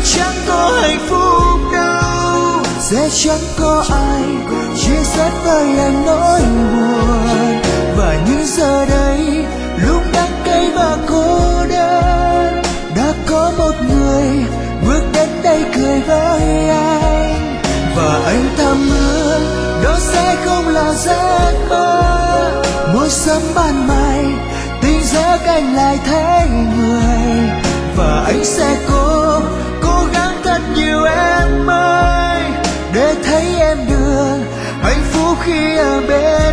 chẳng có hạnh phúc đâu. Sẽ chẳng có ai chia sẻ với anh nỗi buồn, và những giờ đây lúc đắng cay và cô đơn, đã có một người bước đến đây cười với anh. Và anh thầm ước đó sẽ không là giấc mơ. Mùa sớm ban mai tình giấc anh lại thấy người, và anh sẽ cố gắng thật nhiều em ơi, để thấy em được hạnh phúc khi ở bên